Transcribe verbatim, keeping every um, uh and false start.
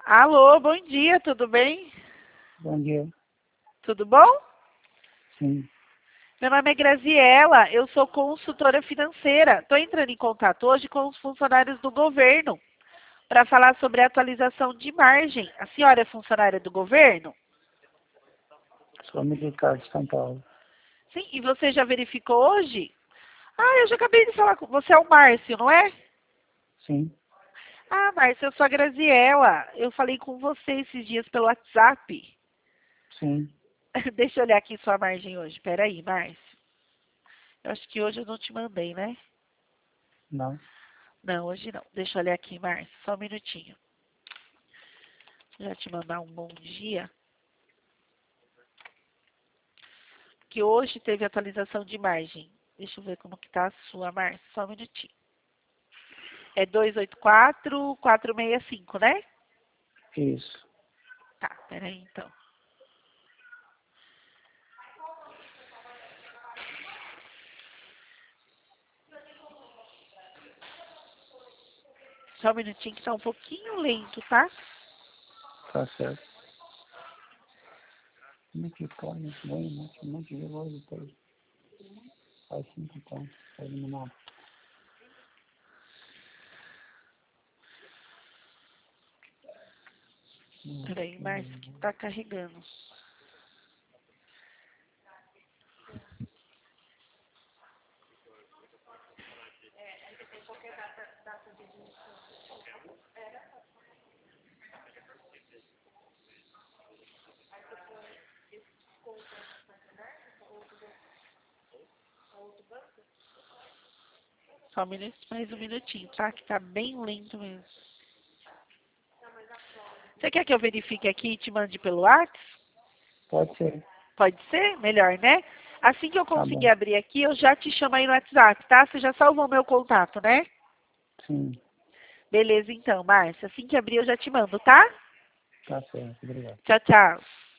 Alô, bom dia, tudo bem? Bom dia. Tudo bom? Sim. Meu nome é Graziela, eu sou consultora financeira. Estou entrando em contato hoje com os funcionários do governo para falar sobre a atualização de margem. A senhora é funcionária do governo? Sou militar de São Paulo. Sim, e você já verificou hoje? Ah, eu já acabei de falar com você, é o Márcio, não é? Sim. Ah, Márcio, eu sou a Graziela. Eu falei com você esses dias pelo WhatsApp. Sim. Deixa eu olhar aqui sua margem hoje. Peraí, Márcio. Eu acho que hoje eu não te mandei, né? Não. Não, hoje não. Deixa eu olhar aqui, Márcio. Só um minutinho. Já te mandar um bom dia. Que hoje teve atualização de margem. Deixa eu ver como que tá a sua, Márcio. Só um minutinho. É dois oito quatro, quatro seis cinco, né? Isso. Tá, peraí então. Só um minutinho que tá um pouquinho lento, tá? Tá certo. Como é que pode? Bem, um monte de loja depois. Faz cinco pontos. Tá eliminado. Peraí, Márcio, que tá carregando. Só um minuto, mais um minutinho, tá? Que tá bem lento mesmo. Você quer que eu verifique aqui e te mande pelo WhatsApp? Pode ser. Pode ser? Melhor, né? Assim que eu Tá conseguir bom. abrir aqui, eu já te chamo aí no WhatsApp, tá? Você já salvou meu contato, né? Sim. Beleza, então, Márcia. Assim que abrir, eu já te mando, tá? Tá certo. Obrigado. Tchau, tchau.